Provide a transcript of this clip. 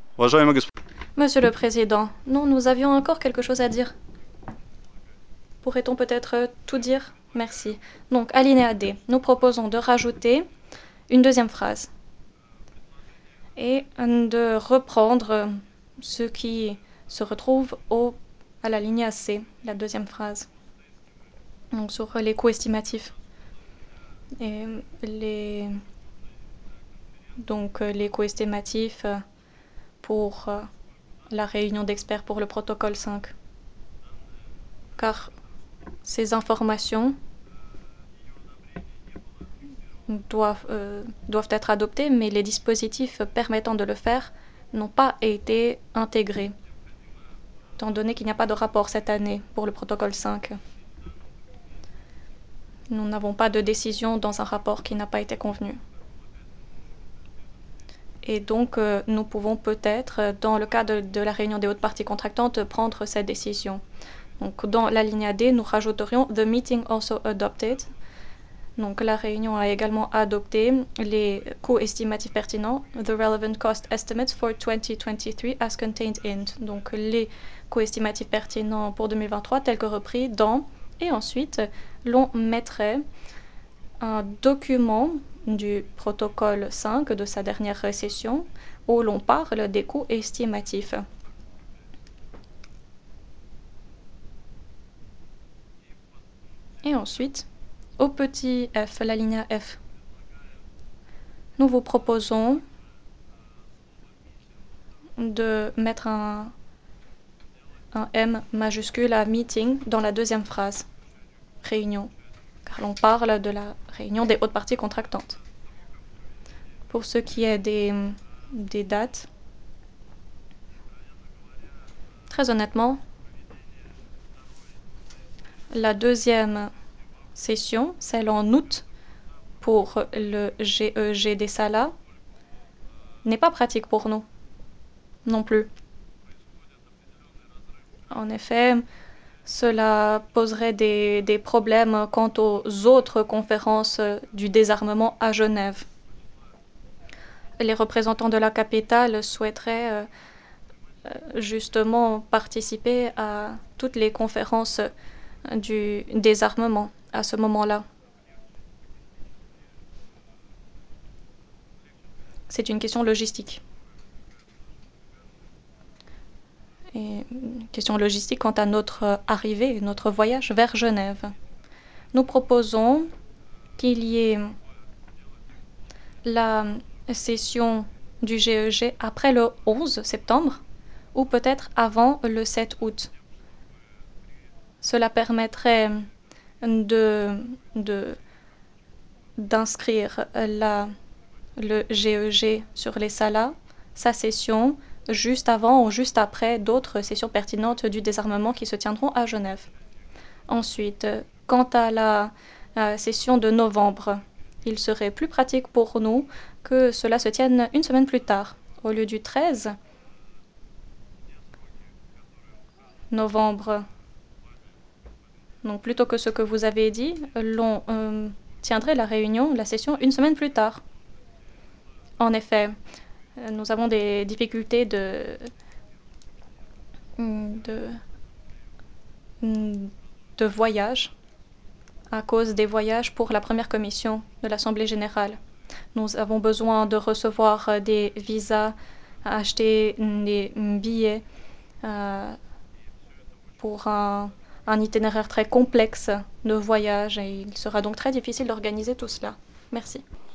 Monsieur le Président, non, nous avions encore quelque chose à dire. Pourrait-on peut-être tout dire? Merci. Donc, alinéa D, nous proposons de rajouter une deuxième phrase et de reprendre ce qui se retrouve à la ligne C, la deuxième phrase. Donc, sur les coûts estimatifs. Et les coûts estimatifs pour la réunion d'experts pour le protocole 5. Car ces informations doivent être adoptées, mais les dispositifs permettant de le faire n'ont pas été intégrés, étant donné qu'il n'y a pas de rapport cette année pour le protocole 5. Nous n'avons pas de décision dans un rapport qui n'a pas été convenu. Et donc, nous pouvons peut-être, dans le cadre de la réunion des hautes parties contractantes, prendre cette décision. Donc, dans la ligne D, nous rajouterions « The meeting also adopted ». Donc, la réunion a également adopté les coûts estimatifs pertinents, the relevant cost estimates for 2023 as contained in. Donc, les coûts estimatifs pertinents pour 2023 tels que repris dans. Et ensuite, l'on mettrait un document du protocole 5 de sa dernière récession où l'on parle des coûts estimatifs. Et ensuite, au petit f, la ligne F, nous vous proposons de mettre un M majuscule à meeting dans la deuxième phrase, réunion, car l'on parle de la réunion des hautes parties contractantes. Pour ce qui est des dates, très honnêtement, la deuxième session, celle en août pour le GEG des Salas, n'est pas pratique pour nous non plus. En effet, cela poserait des problèmes quant aux autres conférences du désarmement à Genève. Les représentants de la capitale souhaiteraient justement participer à toutes les conférences du désarmement à ce moment-là. C'est une question logistique. Et une question logistique quant à notre arrivée, notre voyage vers Genève. Nous proposons qu'il y ait la session du GEG après le 11 septembre ou peut-être avant le 7 août. Cela permettrait d'inscrire le GEG sur les salas, sa session, juste avant ou juste après d'autres sessions pertinentes du désarmement qui se tiendront à Genève. Ensuite, quant à la session de novembre, il serait plus pratique pour nous que cela se tienne une semaine plus tard. Au lieu du 13 novembre, donc plutôt que ce que vous avez dit, l'on tiendrait la session une semaine plus tard. En effet, nous avons des difficultés de voyage à cause des voyages pour la première commission de l'Assemblée générale. Nous avons besoin de recevoir des visas, acheter des billets pour un itinéraire très complexe de voyage et il sera donc très difficile d'organiser tout cela. Merci.